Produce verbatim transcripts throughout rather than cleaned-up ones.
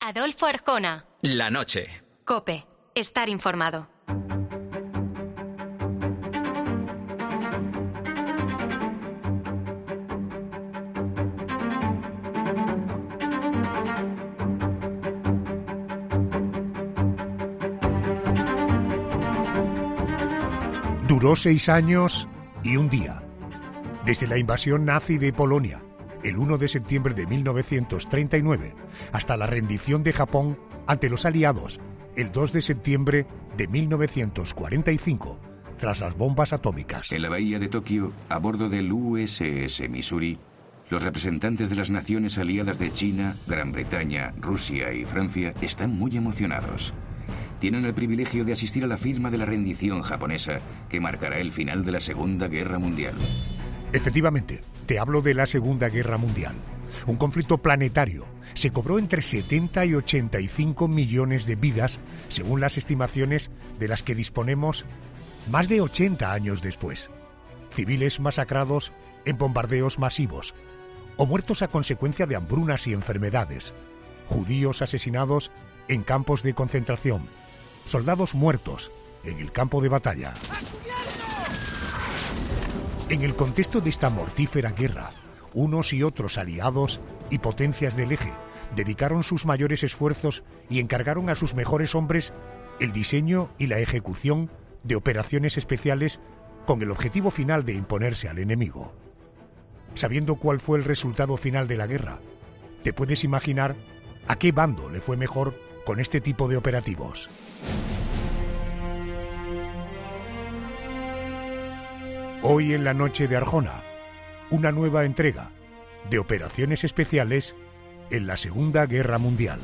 Adolfo Arjona. La noche. COPE. Estar informado. Duró seis años y un día. Desde la invasión nazi de Polonia, el primero de septiembre de mil novecientos treinta y nueve, hasta la rendición de Japón ante los aliados, el dos de septiembre de mil novecientos cuarenta y cinco, tras las bombas atómicas. En la bahía de Tokio, a bordo del U S S Missouri, los representantes de las naciones aliadas de China, Gran Bretaña, Rusia y Francia están muy emocionados. Tienen el privilegio de asistir a la firma de la rendición japonesa que marcará el final de la Segunda Guerra Mundial. Efectivamente, te hablo de la Segunda Guerra Mundial. Un conflicto planetario. Se cobró entre setenta y ochenta y cinco millones de vidas, según las estimaciones de las que disponemos más de ochenta años después. Civiles masacrados en bombardeos masivos, o muertos a consecuencia de hambrunas y enfermedades. Judíos asesinados en campos de concentración. Soldados muertos en el campo de batalla. En el contexto de esta mortífera guerra, unos y otros aliados y potencias del eje dedicaron sus mayores esfuerzos y encargaron a sus mejores hombres el diseño y la ejecución de operaciones especiales con el objetivo final de imponerse al enemigo. Sabiendo cuál fue el resultado final de la guerra, te puedes imaginar a qué bando le fue mejor con este tipo de operativos. Hoy en la noche de Arjona, una nueva entrega de operaciones especiales en la Segunda Guerra Mundial.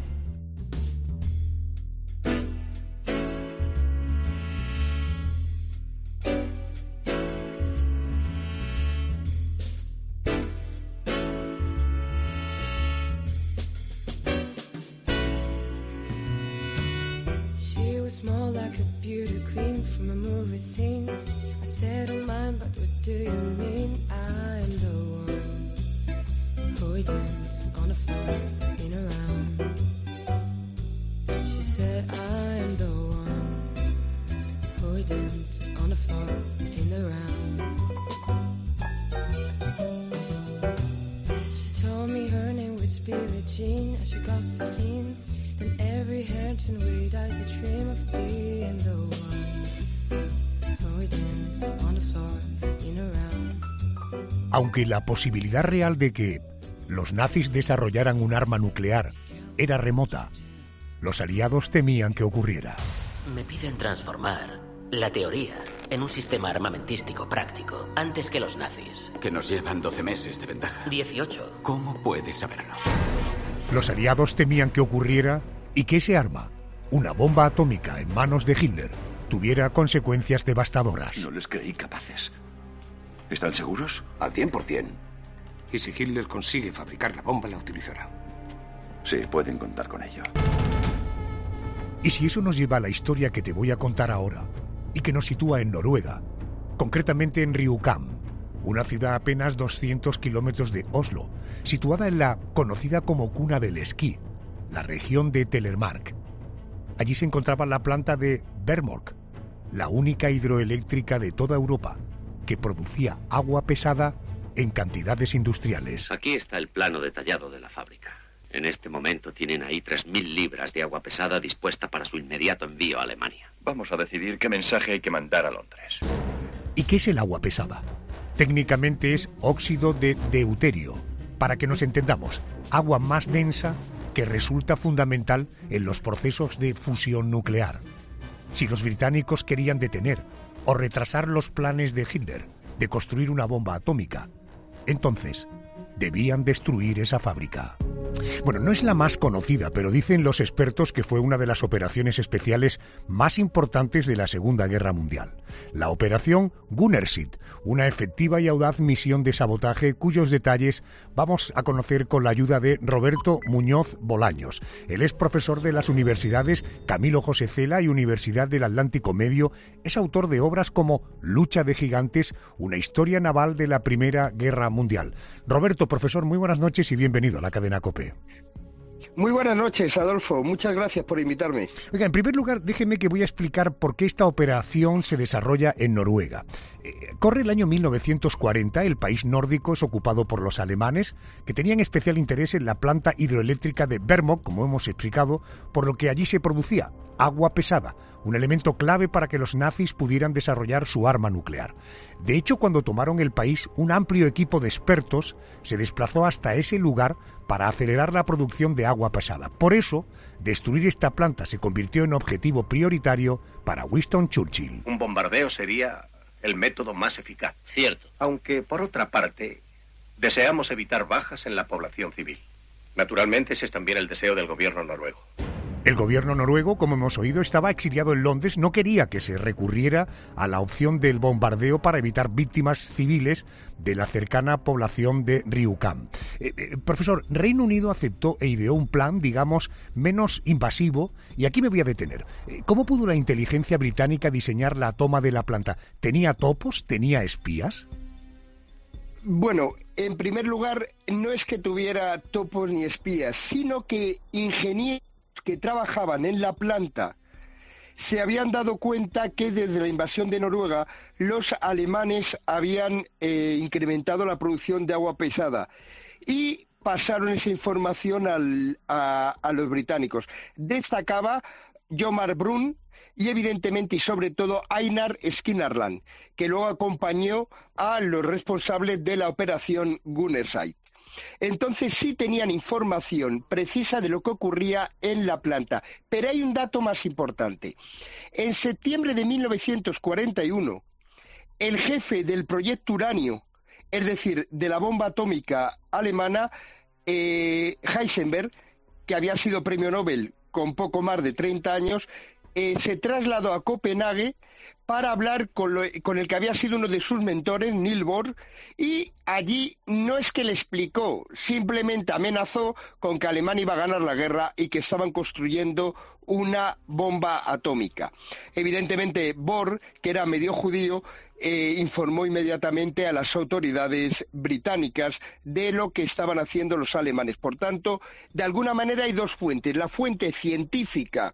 Small like a beauty queen from a movie scene. I said, oh mine, but what do you mean? I am the one who we dance on the floor in a round. She said, I am the one who we dance on the floor in a round. She told me her name was Billie Jean as she crossed the scene. And every hair turned red as a dream of being the one who we dance on the floor in a round. Aunque la posibilidad real de que los nazis desarrollaran un arma nuclear era remota, los aliados temían que ocurriera. Me piden transformar la teoría en un sistema armamentístico práctico antes que los nazis. Que nos llevan doce meses de ventaja. dieciocho. ¿Cómo puedes saberlo? Los aliados temían que ocurriera y que ese arma, una bomba atómica en manos de Hitler, tuviera consecuencias devastadoras. No les creí capaces. ¿Están seguros? Al cien por cien. Y si Hitler consigue fabricar la bomba, la utilizará. Sí, pueden contar con ello. Y si eso nos lleva a la historia que te voy a contar ahora, y que nos sitúa en Noruega, concretamente en Rjukan, una ciudad a apenas doscientos kilómetros de Oslo, situada en la conocida como cuna del esquí, la región de Telemark. Allí se encontraba la planta de Vemork, la única hidroeléctrica de toda Europa que producía agua pesada en cantidades industriales. Aquí está el plano detallado de la fábrica. En este momento tienen ahí tres mil libras de agua pesada dispuesta para su inmediato envío a Alemania. Vamos a decidir qué mensaje hay que mandar a Londres. ¿Y qué es el agua pesada? Técnicamente es óxido de deuterio. Para que nos entendamos, agua más densa que resulta fundamental en los procesos de fusión nuclear. Si los británicos querían detener o retrasar los planes de Hitler de construir una bomba atómica, entonces debían destruir esa fábrica. Bueno, no es la más conocida, pero dicen los expertos que fue una de las operaciones especiales más importantes de la Segunda Guerra Mundial. La Operación Gunnersight, una efectiva y audaz misión de sabotaje cuyos detalles vamos a conocer con la ayuda de Roberto Muñoz Bolaños. Él es profesor de las universidades Camilo José Cela y Universidad del Atlántico Medio. Es autor de obras como Lucha de Gigantes, una historia naval de la Primera Guerra Mundial. Roberto, profesor, muy buenas noches y bienvenido a la cadena COPE. Muy buenas noches, Adolfo. Muchas gracias por invitarme. Oiga, en primer lugar, déjeme que voy a explicar por qué esta operación se desarrolla en Noruega. Eh, corre el año mil novecientos cuarenta, el país nórdico es ocupado por los alemanes, que tenían especial interés en la planta hidroeléctrica de Vemork, como hemos explicado, por lo que allí se producía agua pesada, un elemento clave para que los nazis pudieran desarrollar su arma nuclear. De hecho, cuando tomaron el país, un amplio equipo de expertos se desplazó hasta ese lugar para acelerar la producción de agua pesada. Por eso, destruir esta planta se convirtió en objetivo prioritario para Winston Churchill. Un bombardeo sería el método más eficaz. Cierto. Aunque, por otra parte, deseamos evitar bajas en la población civil. Naturalmente, ese es también el deseo del gobierno noruego. El gobierno noruego, como hemos oído, estaba exiliado en Londres, no quería que se recurriera a la opción del bombardeo para evitar víctimas civiles de la cercana población de Rjukan. Eh, eh, profesor, Reino Unido aceptó e ideó un plan, digamos, menos invasivo, y aquí me voy a detener. Eh, ¿Cómo pudo la inteligencia británica diseñar la toma de la planta? ¿Tenía topos? ¿Tenía espías? Bueno, en primer lugar, no es que tuviera topos ni espías, sino que ingenieros que trabajaban en la planta se habían dado cuenta que desde la invasión de Noruega los alemanes habían eh, incrementado la producción de agua pesada y pasaron esa información al, a, a los británicos. Destacaba Jomar Brun y evidentemente y sobre todo Einar Skinnarsland, que luego acompañó a los responsables de la operación Gunnerside. Entonces sí tenían información precisa de lo que ocurría en la planta. Pero hay un dato más importante. En septiembre de mil novecientos cuarenta y uno, el jefe del proyecto Uranio, es decir, de la bomba atómica alemana, eh, Heisenberg, que había sido premio Nobel con poco más de treinta años, eh, se trasladó a Copenhague para hablar con, lo, con el que había sido uno de sus mentores, Niels Bohr, y allí no es que le explicó, simplemente amenazó con que Alemania iba a ganar la guerra y que estaban construyendo una bomba atómica. Evidentemente Bohr, que era medio judío, eh, informó inmediatamente a las autoridades británicas de lo que estaban haciendo los alemanes. Por tanto, de alguna manera hay dos fuentes, la fuente científica,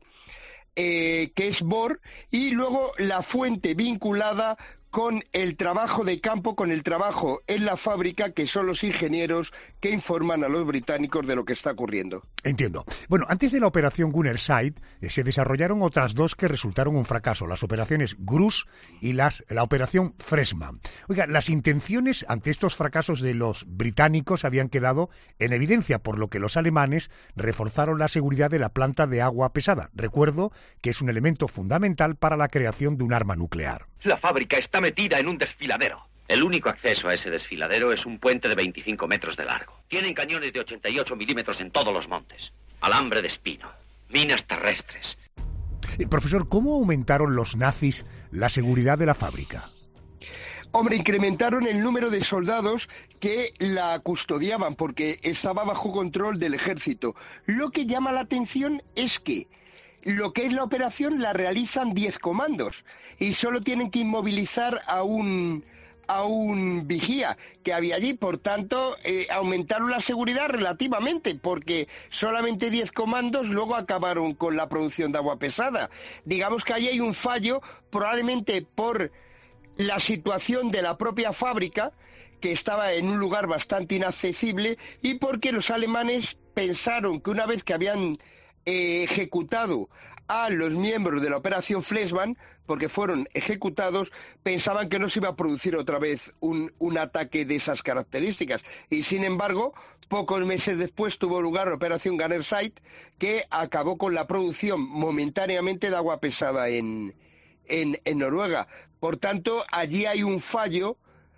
Eh, que es Bohr, y luego la fuente vinculada con el trabajo de campo, con el trabajo en la fábrica, que son los ingenieros que informan a los británicos de lo que está ocurriendo. Entiendo. Bueno, antes de la operación Gunnerside eh, se desarrollaron otras dos que resultaron un fracaso, las operaciones Grus y las, la operación Fresman. Oiga, las intenciones ante estos fracasos de los británicos habían quedado en evidencia, por lo que los alemanes reforzaron la seguridad de la planta de agua pesada. Recuerdo que es un elemento fundamental para la creación de un arma nuclear. La fábrica está metida en un desfiladero. El único acceso a ese desfiladero es un puente de veinticinco metros de largo. Tienen cañones de ochenta y ocho milímetros en todos los montes. Alambre de espino. Minas terrestres. Eh, profesor, ¿cómo aumentaron los nazis la seguridad de la fábrica? Hombre, incrementaron el número de soldados que la custodiaban porque estaba bajo control del ejército. Lo que llama la atención es que lo que es la operación la realizan diez comandos y solo tienen que inmovilizar a un a un vigía que había allí. Por tanto, eh, aumentaron la seguridad relativamente, porque solamente diez comandos luego acabaron con la producción de agua pesada. Digamos que allí hay un fallo, probablemente por la situación de la propia fábrica, que estaba en un lugar bastante inaccesible, y porque los alemanes pensaron que una vez que habían Eh, ejecutado a los miembros de la operación Fleischmann, porque fueron ejecutados, pensaban que no se iba a producir otra vez un, un ataque de esas características, y sin embargo pocos meses después tuvo lugar la operación Gunnerside, que acabó con la producción momentáneamente de agua pesada en, en, en Noruega. Por tanto, allí hay un fallo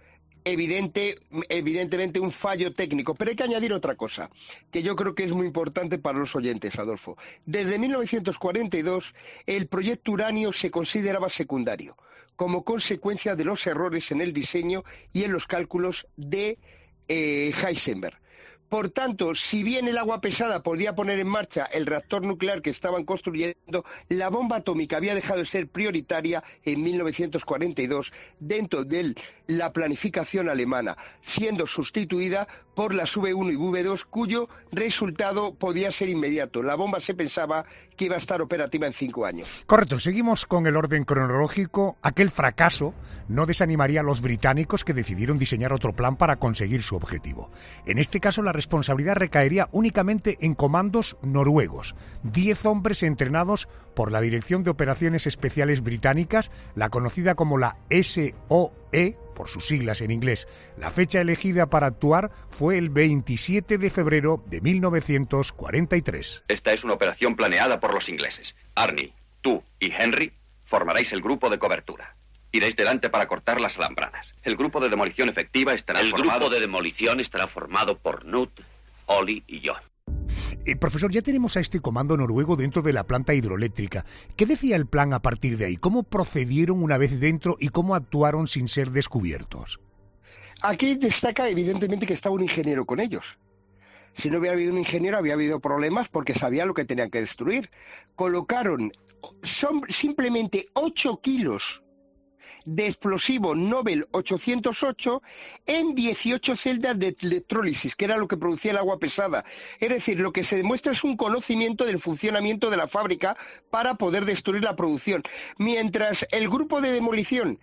Evidente, evidentemente un fallo técnico, pero hay que añadir otra cosa, que yo creo que es muy importante para los oyentes, Adolfo. Desde mil novecientos cuarenta y dos, el proyecto Uranio se consideraba secundario, como consecuencia de los errores en el diseño y en los cálculos de eh, Heisenberg. Por tanto, si bien el agua pesada podía poner en marcha el reactor nuclear que estaban construyendo, la bomba atómica había dejado de ser prioritaria en mil novecientos cuarenta y dos dentro de la planificación alemana, siendo sustituida por las V uno y V dos, cuyo resultado podía ser inmediato. La bomba se pensaba que iba a estar operativa en cinco años. Correcto, seguimos con el orden cronológico. Aquel fracaso no desanimaría a los británicos, que decidieron diseñar otro plan para conseguir su objetivo. En este caso, la responsabilidad recaería únicamente en comandos noruegos. Diez hombres entrenados por la Dirección de Operaciones Especiales Británicas, la conocida como la S O E, por sus siglas en inglés. La fecha elegida para actuar fue el veintisiete de febrero de mil novecientos cuarenta y tres. Esta es una operación planeada por los ingleses. Arnie, tú y Henry formaréis el grupo de cobertura. Iréis delante para cortar las alambradas. El grupo de demolición efectiva estará el formado... El grupo de demolición estará formado por Knut, Ollie y yo. Eh, profesor, ya tenemos a este comando noruego dentro de la planta hidroeléctrica. ¿Qué decía el plan a partir de ahí? ¿Cómo procedieron una vez dentro y cómo actuaron sin ser descubiertos? Aquí destaca evidentemente que estaba un ingeniero con ellos. Si no hubiera habido un ingeniero, había habido problemas porque sabía lo que tenían que destruir. Colocaron son simplemente ocho kilos de explosivo Nobel ochocientos ocho en dieciocho celdas de electrólisis, que era lo que producía el agua pesada. Es decir, lo que se demuestra es un conocimiento del funcionamiento de la fábrica para poder destruir la producción. Mientras el grupo de demolición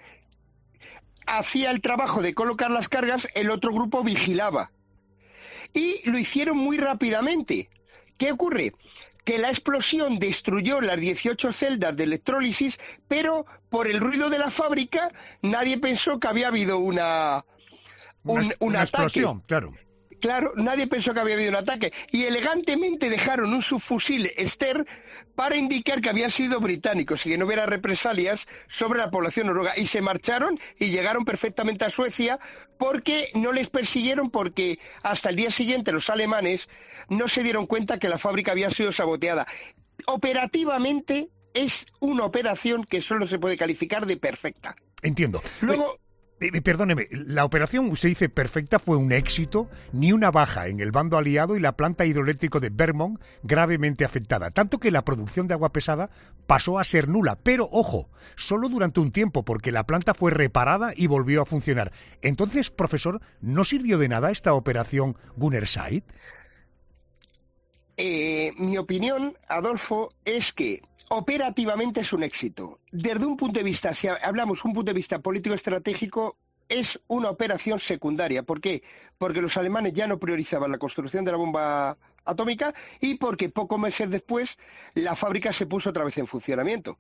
hacía el trabajo de colocar las cargas, el otro grupo vigilaba. Y lo hicieron muy rápidamente. ¿Qué ocurre? Que la explosión destruyó las dieciocho celdas de electrólisis, pero por el ruido de la fábrica nadie pensó que había habido una un, una, un una ataque. Explosión, claro. Claro, nadie pensó que había habido un ataque y elegantemente dejaron un subfusil Ster para indicar que habían sido británicos y que no hubiera represalias sobre la población noruega, y se marcharon y llegaron perfectamente a Suecia porque no les persiguieron, porque hasta el día siguiente los alemanes no se dieron cuenta que la fábrica había sido saboteada. Operativamente es una operación que solo se puede calificar de perfecta. Entiendo. Luego... Eh, perdóneme, la operación, usted dice perfecta, fue un éxito, ni una baja en el bando aliado y la planta hidroeléctrica de Vermont gravemente afectada, tanto que la producción de agua pesada pasó a ser nula, pero ojo, solo durante un tiempo, porque la planta fue reparada y volvió a funcionar. Entonces, profesor, ¿no sirvió de nada esta operación Gunnerside? Eh, mi opinión, Adolfo, es que operativamente es un éxito. Desde un punto de vista, si hablamos un punto de vista político-estratégico, es una operación secundaria. ¿Por qué? Porque los alemanes ya no priorizaban la construcción de la bomba atómica y porque pocos meses después la fábrica se puso otra vez en funcionamiento.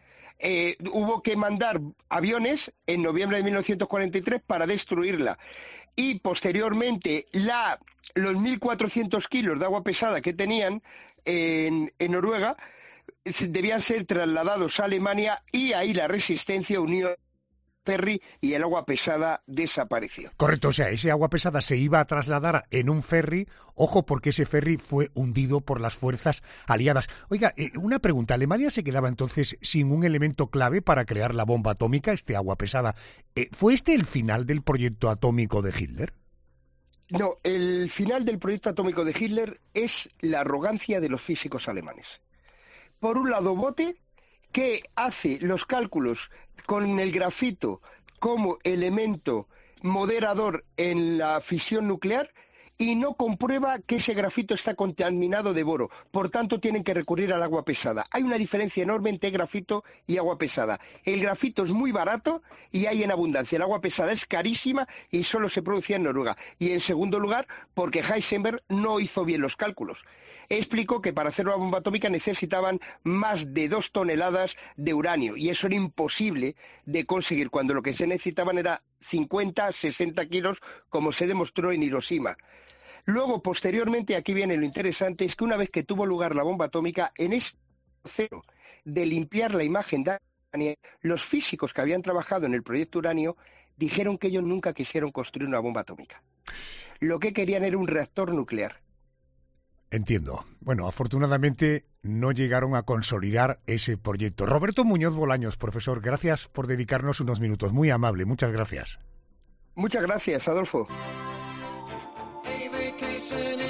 Eh, hubo que mandar aviones en noviembre de mil novecientos cuarenta y tres para destruirla. Y posteriormente la, los mil cuatrocientos kilos de agua pesada que tenían en, en Noruega debían ser trasladados a Alemania, y ahí la resistencia unió ferry y el agua pesada desapareció. Correcto, o sea, ese agua pesada se iba a trasladar en un ferry. Ojo, porque ese ferry fue hundido por las fuerzas aliadas. Oiga, eh, una pregunta, ¿Alemania se quedaba entonces sin un elemento clave para crear la bomba atómica, este agua pesada? Eh, ¿Fue este el final del proyecto atómico de Hitler? No, el final del proyecto atómico de Hitler es la arrogancia de los físicos alemanes. Por un lado, Bote, que hace los cálculos con el grafito como elemento moderador en la fisión nuclear y no comprueba que ese grafito está contaminado de boro. Por tanto, tienen que recurrir al agua pesada. Hay una diferencia enorme entre grafito y agua pesada. El grafito es muy barato y hay en abundancia. El agua pesada es carísima y solo se producía en Noruega. Y en segundo lugar, porque Heisenberg no hizo bien los cálculos. Explicó que para hacer una bomba atómica necesitaban más de dos toneladas de uranio, y eso era imposible de conseguir cuando lo que se necesitaban era cincuenta, sesenta kilos, como se demostró en Hiroshima. Luego, posteriormente, aquí viene lo interesante, es que una vez que tuvo lugar la bomba atómica, en ese proceso de limpiar la imagen de Alemania, los físicos que habían trabajado en el proyecto uranio dijeron que ellos nunca quisieron construir una bomba atómica. Lo que querían era un reactor nuclear. Entiendo. Bueno, afortunadamente no llegaron a consolidar ese proyecto. Roberto Muñoz Bolaños, profesor, gracias por dedicarnos unos minutos. Muy amable, muchas gracias. Muchas gracias, Adolfo. A vacation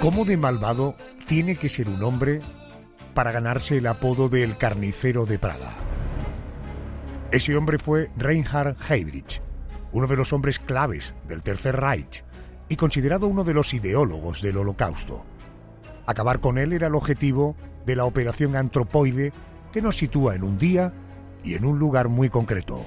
¿Cómo de malvado tiene que ser un hombre para ganarse el apodo de El Carnicero de Praga? Ese hombre fue Reinhard Heydrich, uno de los hombres claves del Tercer Reich y considerado uno de los ideólogos del Holocausto. Acabar con él era el objetivo de la Operación Antropoide, que nos sitúa en un día y en un lugar muy concreto.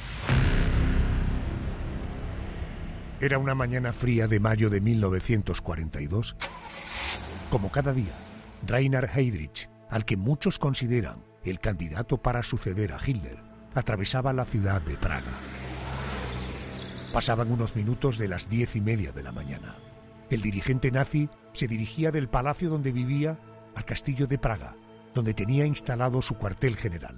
Era una mañana fría de mayo de mil novecientos cuarenta y dos. Como cada día, Reinhard Heydrich, al que muchos consideran el candidato para suceder a Hitler, atravesaba la ciudad de Praga. Pasaban unos minutos de las diez y media de la mañana. El dirigente nazi se dirigía del palacio donde vivía al castillo de Praga, donde tenía instalado su cuartel general.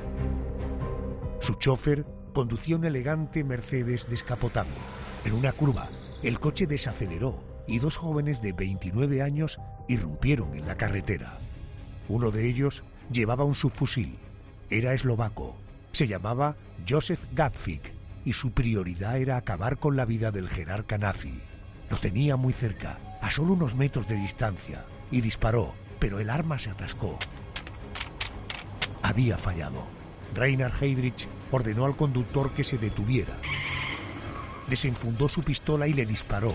Su chofer conducía un elegante Mercedes descapotable. En una curva, el coche desaceleró y dos jóvenes de veintinueve años irrumpieron en la carretera. Uno de ellos llevaba un subfusil. Era eslovaco. Se llamaba Josef Gabčík y su prioridad era acabar con la vida del jerarca nazi. Lo tenía muy cerca, a solo unos metros de distancia, y disparó, pero el arma se atascó. Había fallado. Reinhard Heydrich ordenó al conductor que se detuviera. Desenfundó su pistola y le disparó.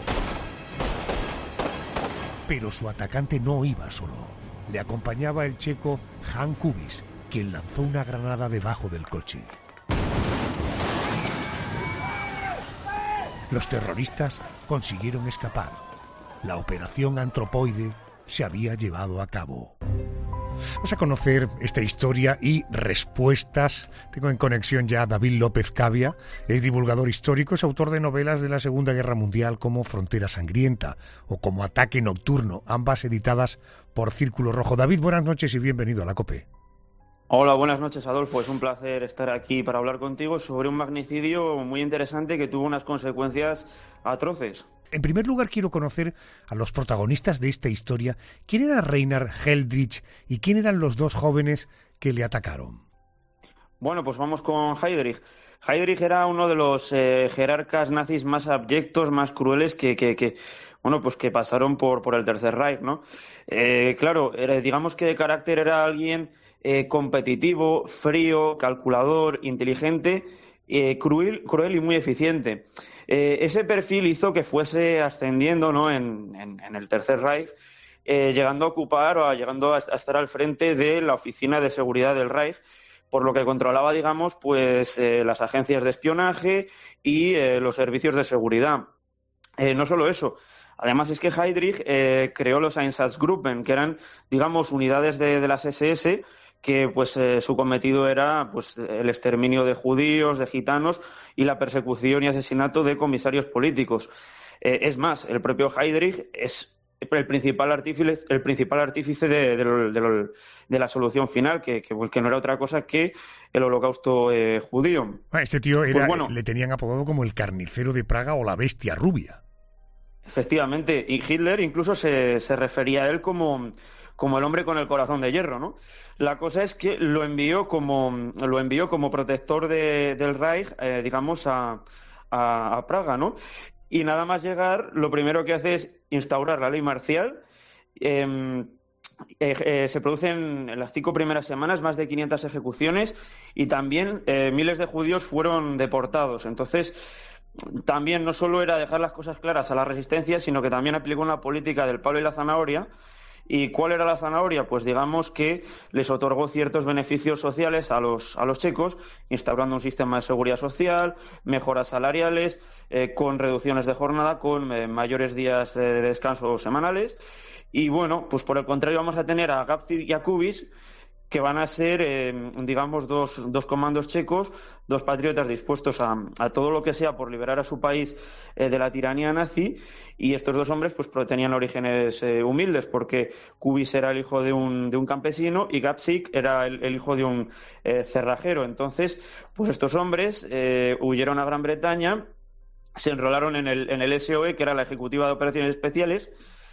Pero su atacante no iba solo. Le acompañaba el checo Jan Kubis, quien lanzó una granada debajo del coche. Los terroristas consiguieron escapar. La operación Antropoide se había llevado a cabo. Vamos a conocer esta historia y respuestas. Tengo en conexión ya a David López Cavia, es divulgador histórico, es autor de novelas de la Segunda Guerra Mundial como Frontera Sangrienta o como Ataque Nocturno, ambas editadas por Círculo Rojo. David, buenas noches y bienvenido a la COPE. Hola, buenas noches, Adolfo. Es un placer estar aquí para hablar contigo sobre un magnicidio muy interesante que tuvo unas consecuencias atroces. En primer lugar, quiero conocer a los protagonistas de esta historia. ¿Quién era Reinhard Heydrich y quién eran los dos jóvenes que le atacaron? Bueno, pues vamos con Heydrich. Heydrich era uno de los eh, jerarcas nazis más abyectos, más crueles que, que, que bueno, pues que pasaron por, por el Tercer Reich, ¿no? Eh, claro, era, digamos que de carácter era alguien eh, competitivo, frío, calculador, inteligente, eh, cruel, cruel y muy eficiente. Eh, ese perfil hizo que fuese ascendiendo, ¿no?, en, en, en el Tercer Reich, eh, llegando a ocupar o a, llegando a, a estar al frente de la Oficina de Seguridad del Reich, por lo que controlaba, digamos, pues eh, las agencias de espionaje y eh, los servicios de seguridad. Eh, no solo eso, además es que Heydrich eh, creó los Einsatzgruppen, que eran, digamos, unidades de, de las ese ese, que pues eh, su cometido era pues el exterminio de judíos, de gitanos y la persecución y asesinato de comisarios políticos. Eh, es más, el propio Heydrich es el principal artífice, el principal artífice de, de, de, de, de la solución final, que, que, que no era otra cosa que el holocausto eh, judío. Este tío era, pues bueno, le tenían apodado como el carnicero de Praga o la bestia rubia. Efectivamente, y Hitler incluso se, se refería a él como, como el hombre con el corazón de hierro, ¿no? La cosa es que lo envió como, lo envió como protector de, del Reich, eh, digamos, a, a, a Praga, ¿no? Y nada más llegar, lo primero que hace es instaurar la ley marcial. Eh, eh, eh, se producen en las cinco primeras semanas más de quinientas ejecuciones y también eh, miles de judíos fueron deportados. Entonces, también no solo era dejar las cosas claras a la resistencia, sino que también aplicó una política del palo y la zanahoria. ¿Y cuál era la zanahoria? Pues digamos que les otorgó ciertos beneficios sociales a los, a los checos, instaurando un sistema de seguridad social, mejoras salariales, eh, con reducciones de jornada, con eh, mayores días de descanso semanales. Y bueno, pues por el contrario vamos a tener a Gabčík y a Kubis, que van a ser, eh, digamos, dos, dos comandos checos, dos patriotas dispuestos a, a todo lo que sea por liberar a su país eh, de la tiranía nazi, y estos dos hombres pues tenían orígenes eh, humildes, porque Kubis era el hijo de un, de un campesino y Gabčík era el, el hijo de un eh, cerrajero. Entonces, pues estos hombres eh, huyeron a Gran Bretaña, se enrolaron en el, en el ese o e, que era la Ejecutiva de Operaciones Especiales,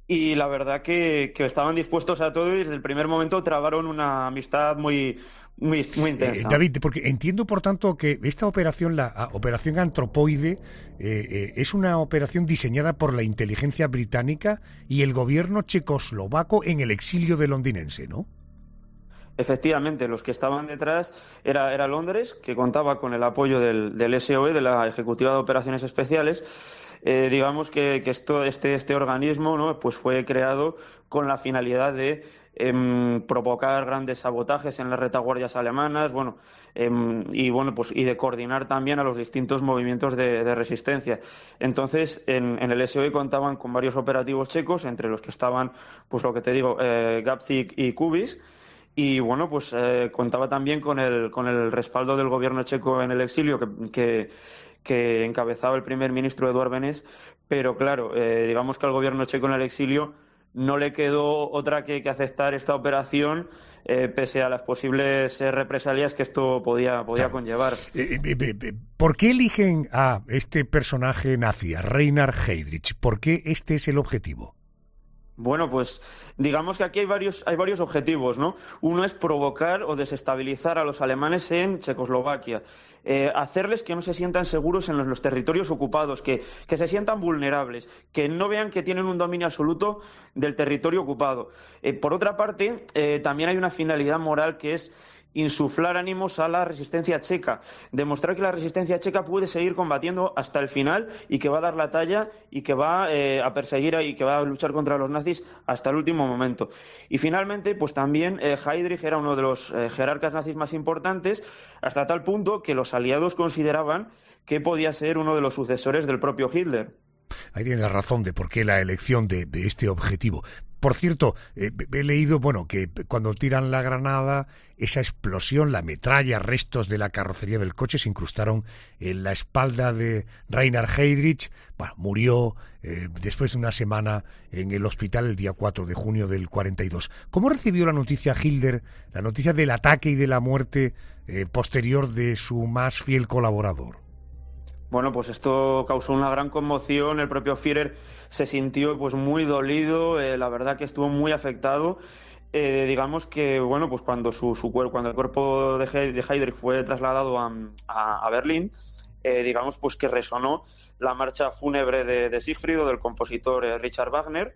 y la verdad que, que estaban dispuestos a todo y desde el primer momento trabaron una amistad muy, muy, muy intensa. Eh, David, porque entiendo, por tanto, que esta operación, la a, operación Antropoide, eh, eh, es una operación diseñada por la inteligencia británica y el gobierno checoslovaco en el exilio de londinense, ¿no? Efectivamente, los que estaban detrás era, era Londres, que contaba con el apoyo del, del S O E, de la Ejecutiva de Operaciones Especiales. Eh, digamos que, que esto, este, este organismo, ¿no?, pues fue creado con la finalidad de eh, provocar grandes sabotajes en las retaguardias alemanas, bueno, eh, y bueno, pues y de coordinar también a los distintos movimientos de, de resistencia. Entonces, en, en el S O E contaban con varios operativos checos, entre los que estaban, pues lo que te digo, eh, Gabčík y Kubis. Y bueno, pues eh, contaba también con el, con el respaldo del gobierno checo en el exilio, que, que, que encabezaba el primer ministro Eduard Beneš, pero claro, eh, digamos que al gobierno checo en el exilio no le quedó otra que, que aceptar esta operación, eh, pese a las posibles eh, represalias que esto podía, podía claro. conllevar. Eh, eh, eh, ¿Por qué eligen a este personaje nazi, a Reinhard Heydrich? ¿Por qué este es el objetivo? Bueno, pues digamos que aquí hay varios, hay varios objetivos, ¿no? Uno es provocar o desestabilizar a los alemanes en Checoslovaquia, eh, hacerles que no se sientan seguros en los, los territorios ocupados, que, que se sientan vulnerables, que no vean que tienen un dominio absoluto del territorio ocupado. Eh, por otra parte, eh, también hay una finalidad moral que es insuflar ánimos a la resistencia checa, demostrar que la resistencia checa puede seguir combatiendo hasta el final y que va a dar la talla y que va eh, a perseguir y que va a luchar contra los nazis hasta el último momento. Y finalmente, pues también eh, Heydrich era uno de los eh, jerarcas nazis más importantes, hasta tal punto que los aliados consideraban que podía ser uno de los sucesores del propio Hitler. Ahí tiene la razón de por qué la elección de, de este objetivo. Por cierto, eh, he leído, bueno, que cuando tiran la granada, esa explosión, la metralla, restos de la carrocería del coche se incrustaron en la espalda de Reinhard Heydrich. Bueno, murió eh, después de una semana en el hospital el día cuatro de junio del cuarenta y dos. ¿Cómo recibió la noticia Hitler, la noticia del ataque y de la muerte eh, posterior de su más fiel colaborador? Bueno, pues esto causó una gran conmoción. El propio Führer se sintió pues muy dolido, eh, la verdad que estuvo muy afectado. Eh, digamos que bueno, pues cuando su, su cuando el cuerpo de, He de Heydrich fue trasladado a, a, a Berlín, eh, digamos pues que resonó la marcha fúnebre de, de Siegfried, del compositor eh, Richard Wagner,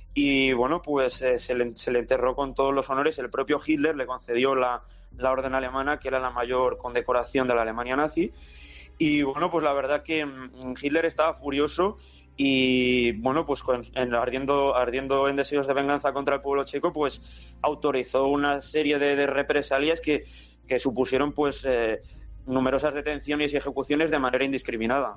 y bueno, pues eh, se, le, se le enterró con todos los honores. El propio Hitler le concedió la, la orden alemana, que era la mayor condecoración de la Alemania nazi. Y bueno, pues la verdad que Hitler estaba furioso y bueno, pues en, ardiendo, ardiendo en deseos de venganza contra el pueblo checo, pues autorizó una serie de, de represalias que, que supusieron pues eh, numerosas detenciones y ejecuciones de manera indiscriminada.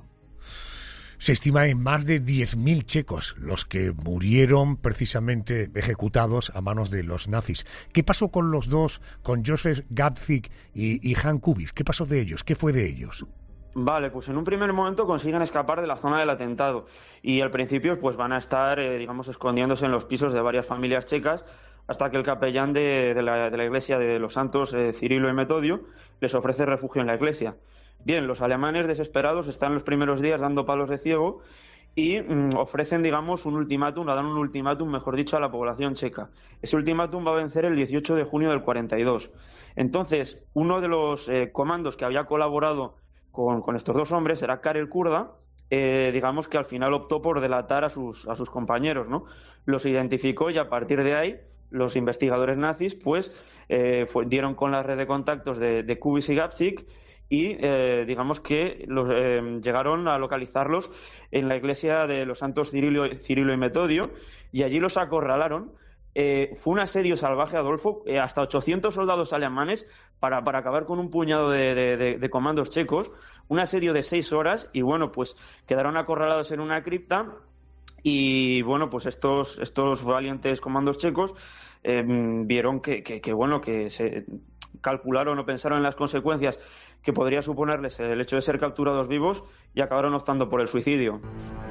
Se estima en más de diez mil checos los que murieron precisamente ejecutados a manos de los nazis. ¿Qué pasó con los dos, con Joseph Gabčík y, y Jan Kubis? ¿Qué pasó de ellos? ¿Qué fue de ellos? Vale, pues en un primer momento consiguen escapar de la zona del atentado y al principio pues van a estar, eh, digamos, escondiéndose en los pisos de varias familias checas hasta que el capellán de, de, la, de la iglesia de los santos, eh, Cirilo y Metodio, les ofrece refugio en la iglesia. Bien, los alemanes desesperados están los primeros días dando palos de ciego y mm, ofrecen, digamos, un ultimátum, dan un ultimátum, mejor dicho, a la población checa. Ese ultimátum va a vencer el dieciocho de junio del cuarenta y dos. Entonces, uno de los eh, comandos que había colaborado Con, con estos dos hombres era Karel Kurda, eh, digamos que al final optó por delatar a sus, a sus compañeros, ¿no? Los identificó y a partir de ahí los investigadores nazis pues eh, fue, dieron con la red de contactos de, de Kubis y Gabčík y eh, digamos que los, eh, llegaron a localizarlos en la iglesia de los santos Cirilo, Cirilo y Metodio y allí los acorralaron. Eh, fue un asedio salvaje, Adolfo, eh, hasta ochocientos soldados alemanes para, para acabar con un puñado de, de, de, de comandos checos, un asedio de seis horas y bueno, pues quedaron acorralados en una cripta y bueno, pues estos, estos valientes comandos checos eh, vieron que, que, que bueno, que se calcularon o pensaron en las consecuencias que podría suponerles el hecho de ser capturados vivos y acabaron optando por el suicidio.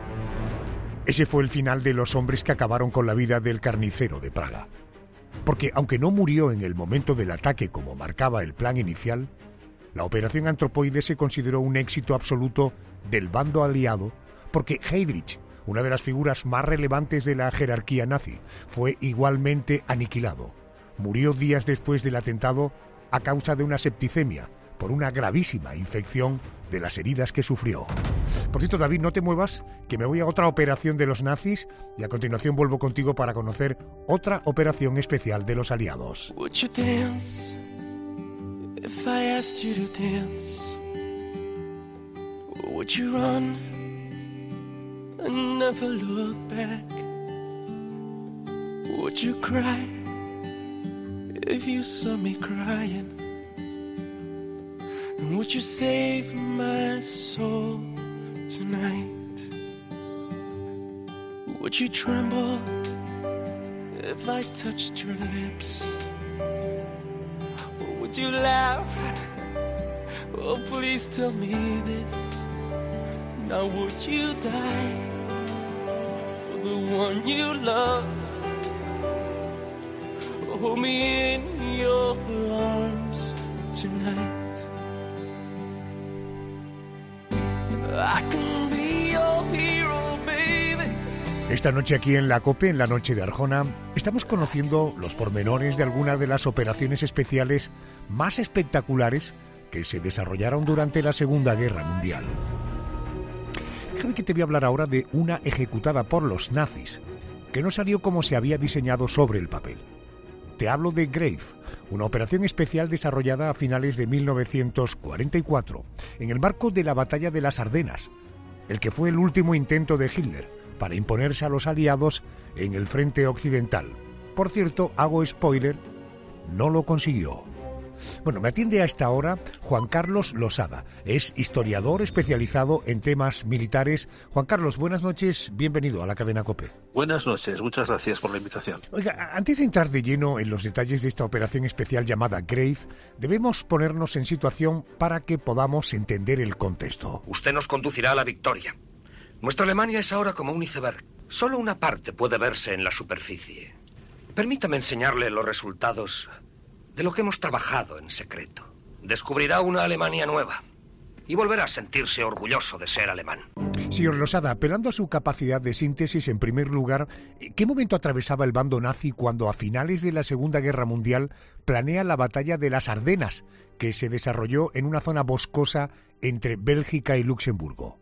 Ese fue el final de los hombres que acabaron con la vida del carnicero de Praga. Porque, aunque no murió en el momento del ataque como marcaba el plan inicial, la operación Antropoide se consideró un éxito absoluto del bando aliado porque Heydrich una de las figuras más relevantes de la jerarquía nazi, fue igualmente aniquilado. Murió días después del atentado a causa de una septicemia, por una gravísima infección de las heridas que sufrió. Por cierto, David, no te muevas, que me voy a otra operación de los nazis y a continuación vuelvo contigo para conocer otra operación especial de los aliados. Would you dance if I asked you to dance? Would you run and never look back? Would you cry if you saw me crying? And would you save my soul tonight? Would you tremble if I touched your lips? Or would you laugh? Oh, please tell me this. Now would you die for the one you love? Hold me in your arms tonight. I can be your hero, baby. Esta noche aquí en la COPE, en la noche de Arjona, estamos conociendo los pormenores de algunas de las operaciones especiales más espectaculares que se desarrollaron durante la Segunda Guerra Mundial. Déjame que te voy a hablar ahora de una ejecutada por los nazis, que no salió como se había diseñado sobre el papel. Te hablo de Grave, una operación especial desarrollada a finales de mil novecientos cuarenta y cuatro, en el marco de la Batalla de las Ardenas, el que fue el último intento de Hitler para imponerse a los aliados en el frente occidental. Por cierto, hago spoiler, no lo consiguió. Bueno, me atiende a esta hora Juan Carlos Losada. Es historiador especializado en temas militares. Juan Carlos, buenas noches, bienvenido a la cadena COPE. Buenas noches, muchas gracias por la invitación. Oiga, antes de entrar de lleno en los detalles de esta operación especial llamada Grave, debemos ponernos en situación para que podamos entender el contexto. Usted nos conducirá a la victoria. Nuestra Alemania es ahora como un iceberg. Solo una parte puede verse en la superficie. Permítame enseñarle los resultados de lo que hemos trabajado en secreto. Descubrirá una Alemania nueva y volverá a sentirse orgulloso de ser alemán. Señor Losada, apelando a su capacidad de síntesis, en primer lugar, ¿qué momento atravesaba el bando nazi cuando a finales de la Segunda Guerra Mundial planea la batalla de las Ardenas, que se desarrolló en una zona boscosa entre Bélgica y Luxemburgo?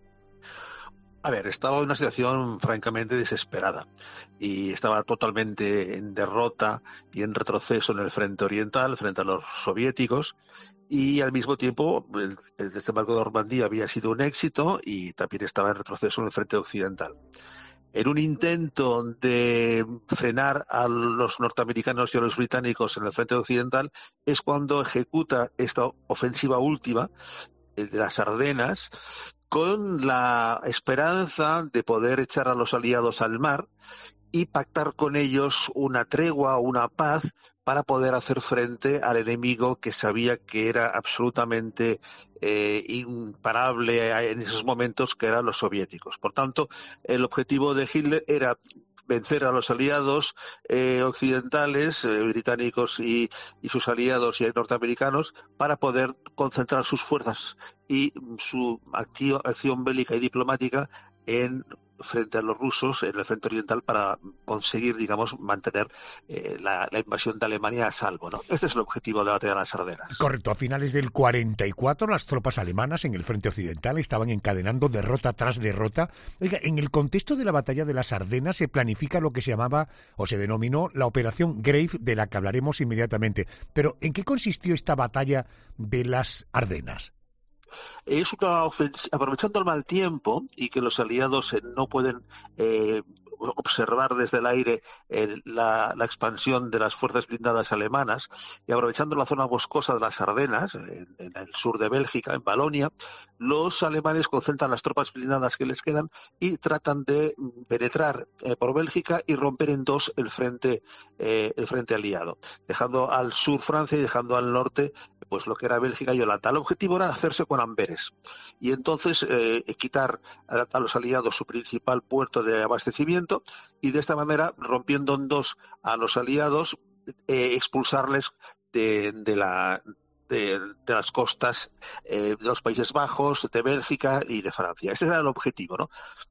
A ver, estaba en una situación francamente desesperada y estaba totalmente en derrota y en retroceso en el frente oriental frente a los soviéticos, y al mismo tiempo el, el desembarco de Normandía había sido un éxito y también estaba en retroceso en el frente occidental. En un intento de frenar a los norteamericanos y a los británicos en el frente occidental es cuando ejecuta esta ofensiva última de las Ardenas, con la esperanza de poder echar a los aliados al mar y pactar con ellos una tregua, una paz, para poder hacer frente al enemigo que sabía que era absolutamente eh, imparable en esos momentos, que eran los soviéticos. Por tanto, el objetivo de Hitler era vencer a los aliados eh, occidentales, eh, británicos y, y sus aliados y norteamericanos, para poder concentrar sus fuerzas y su actio, acción bélica y diplomática en frente a los rusos en el frente oriental, para conseguir, digamos, mantener eh, la, la invasión de Alemania a salvo, ¿no? Este es el objetivo de la batalla de las Ardenas. Correcto. A finales del cuarenta y cuatro, las tropas alemanas en el frente occidental estaban encadenando derrota tras derrota. Oiga, en el contexto de la batalla de las Ardenas se planifica lo que se llamaba, o se denominó, la Operación Grave, de la que hablaremos inmediatamente. Pero, ¿en qué consistió esta batalla de las Ardenas? Es una ofensiva, aprovechando el mal tiempo y que los aliados eh, no pueden eh, observar desde el aire eh, la, la expansión de las fuerzas blindadas alemanas, y aprovechando la zona boscosa de las Ardenas, en, en el sur de Bélgica, en Valonia, los alemanes concentran las tropas blindadas que les quedan y tratan de penetrar eh, por Bélgica y romper en dos el frente, eh, el frente aliado, dejando al sur Francia y dejando al norte pues lo que era Bélgica y Holanda. El objetivo era hacerse con Amberes y entonces eh, quitar a, a los aliados su principal puerto de abastecimiento, y de esta manera, rompiendo en dos a los aliados, eh, expulsarles de, de la De, de las costas eh, de los Países Bajos, de Bélgica y de Francia. Ese era el objetivo, ¿no?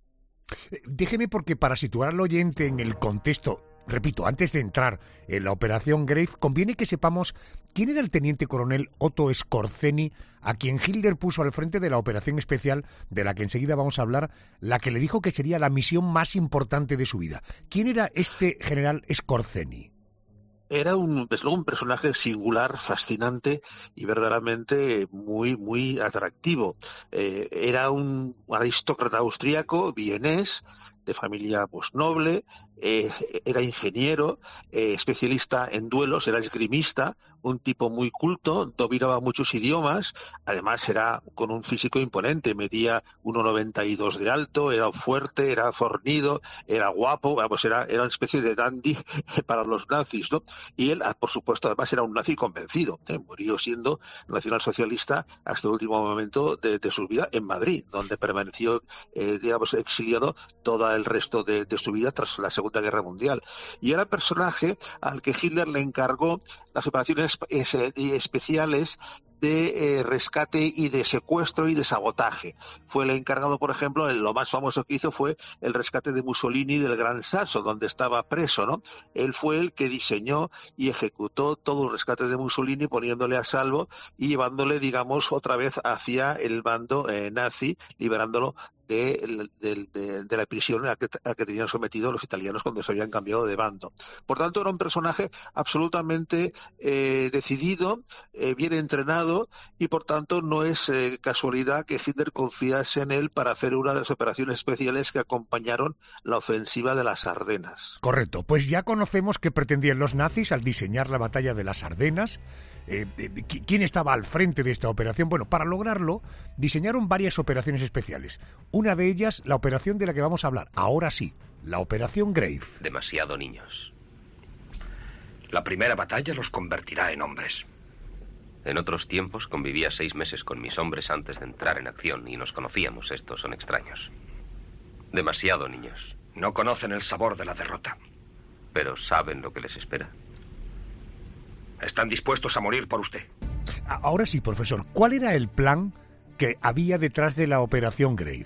Déjeme, porque para situar al oyente en el contexto, repito, antes de entrar en la operación Grave, conviene que sepamos quién era el teniente coronel Otto Skorzeny, a quien Hitler puso al frente de la operación especial, de la que enseguida vamos a hablar, la que le dijo que sería la misión más importante de su vida. ¿Quién era este general Skorzeny? Era un, desde luego, un personaje singular, fascinante y verdaderamente muy, muy atractivo. Eh, era un aristócrata austríaco, vienés, de familia pues noble, eh, era ingeniero, eh, especialista en duelos, era esgrimista, un tipo muy culto, dominaba muchos idiomas, además era con un físico imponente, medía uno noventa y dos de alto, era fuerte, era fornido, era guapo, vamos, era, era una especie de dandy para los nazis, ¿no? Y él, por supuesto, además era un nazi convencido, ¿eh? Murió siendo nacionalsocialista hasta el último momento de, de su vida en Madrid, donde permaneció, eh, digamos, exiliado toda el resto de, de su vida tras la Segunda Guerra Mundial. Y era personaje al que Hitler le encargó las operaciones especiales de eh, rescate y de secuestro y de sabotaje. Fue el encargado, por ejemplo, el, lo más famoso que hizo fue el rescate de Mussolini del Gran Sasso, donde estaba preso, ¿no? Él fue el que diseñó y ejecutó todo el rescate de Mussolini, poniéndole a salvo y llevándole, digamos, otra vez hacia el bando eh, nazi, liberándolo de, de, de, de la prisión a que, a que tenían sometido los italianos cuando se habían cambiado de bando. Por tanto, era un personaje absolutamente eh, decidido, eh, bien entrenado, y por tanto no es eh, casualidad que Hitler confiase en él para hacer una de las operaciones especiales que acompañaron la ofensiva de las Ardenas. Correcto, pues ya conocemos qué pretendían los nazis al diseñar la batalla de las Ardenas. Eh, eh, ¿Quién estaba al frente de esta operación? Bueno, para lograrlo diseñaron varias operaciones especiales. Una de ellas, la operación de la que vamos a hablar, ahora sí, la operación Grave. Demasiado niños. La primera batalla los convertirá en hombres. En otros tiempos convivía seis meses con mis hombres antes de entrar en acción y nos conocíamos. Estos son extraños. Demasiado niños. No conocen el sabor de la derrota. Pero saben lo que les espera. Están dispuestos a morir por usted. Ahora sí, profesor, ¿cuál era el plan que había detrás de la operación Grave?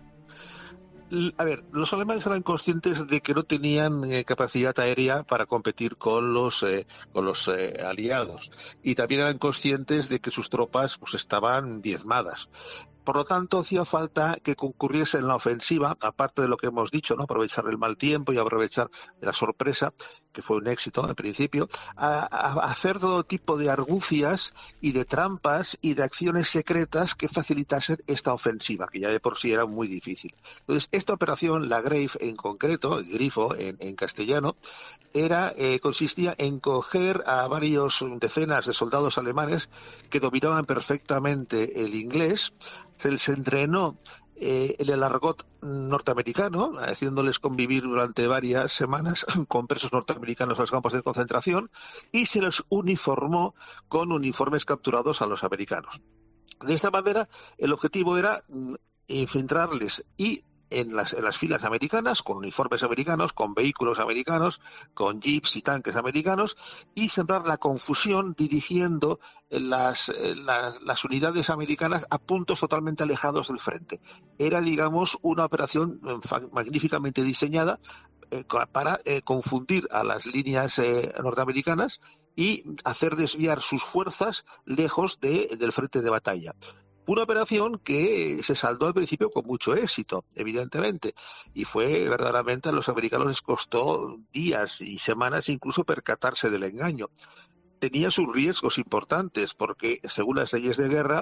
A ver, los alemanes eran conscientes de que no tenían eh, capacidad aérea para competir con los eh, con los eh, aliados, y también eran conscientes de que sus tropas pues estaban diezmadas. Por lo tanto, hacía falta que concurriese en la ofensiva, aparte de lo que hemos dicho, ¿no? Aprovechar el mal tiempo y aprovechar la sorpresa, que fue un éxito al principio, a, a hacer todo tipo de argucias y de trampas y de acciones secretas que facilitasen esta ofensiva, que ya de por sí era muy difícil. Entonces, esta operación, la Grave en concreto, el grifo en, en castellano, era eh, consistía en coger a varios decenas de soldados alemanes que dominaban perfectamente el inglés. Se les entrenó eh, en el argot norteamericano, haciéndoles convivir durante varias semanas con presos norteamericanos en los campos de concentración, y se les uniformó con uniformes capturados a los americanos. De esta manera, el objetivo era infiltrarles y En las, en las filas americanas, con uniformes americanos, con vehículos americanos, con jeeps y tanques americanos, y sembrar la confusión dirigiendo las, las, las unidades americanas a puntos totalmente alejados del frente. Era, digamos, una operación magníficamente diseñada eh, para eh, confundir a las líneas eh, norteamericanas y hacer desviar sus fuerzas lejos de, del frente de batalla. Una operación que se saldó al principio con mucho éxito, evidentemente, y fue verdaderamente a los americanos les costó días y semanas incluso percatarse del engaño. Tenía sus riesgos importantes porque, según las leyes de guerra,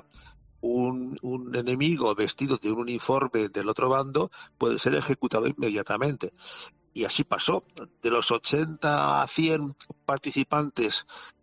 un, un enemigo vestido de un uniforme del otro bando puede ser ejecutado inmediatamente. Y así pasó. De los ochenta a cien participantes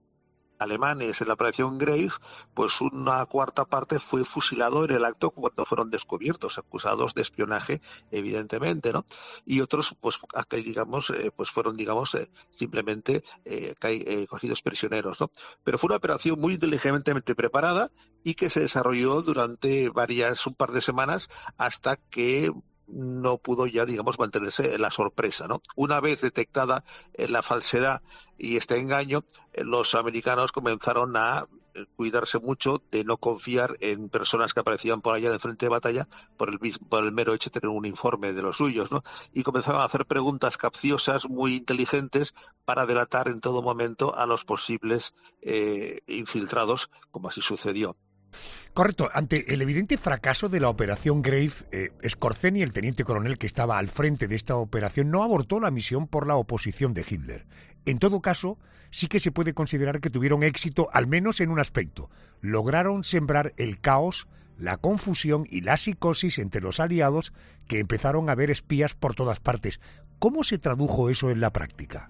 alemanes en la operación Grave, pues una cuarta parte fue fusilado en el acto cuando fueron descubiertos, acusados de espionaje, evidentemente, ¿no? Y otros, pues, digamos, eh, pues fueron, digamos, eh, simplemente eh, eh, cogidos prisioneros, ¿no? Pero fue una operación muy inteligentemente preparada y que se desarrolló durante varias, un par de semanas, hasta que no pudo ya, digamos, mantenerse la sorpresa, ¿no? Una vez detectada eh, la falsedad y este engaño, eh, los americanos comenzaron a cuidarse mucho de no confiar en personas que aparecían por allá de frente de batalla por el, por el mero hecho de tener un informe de los suyos, ¿no? Y comenzaban a hacer preguntas capciosas, muy inteligentes, para delatar en todo momento a los posibles eh, infiltrados, como así sucedió. Correcto. Ante el evidente fracaso de la operación Grave, eh, Skorzeny, el teniente coronel que estaba al frente de esta operación, no abortó la misión por la oposición de Hitler. En todo caso, sí que se puede considerar que tuvieron éxito, al menos en un aspecto. Lograron sembrar el caos, la confusión y la psicosis entre los aliados, que empezaron a ver espías por todas partes. ¿Cómo se tradujo eso en la práctica?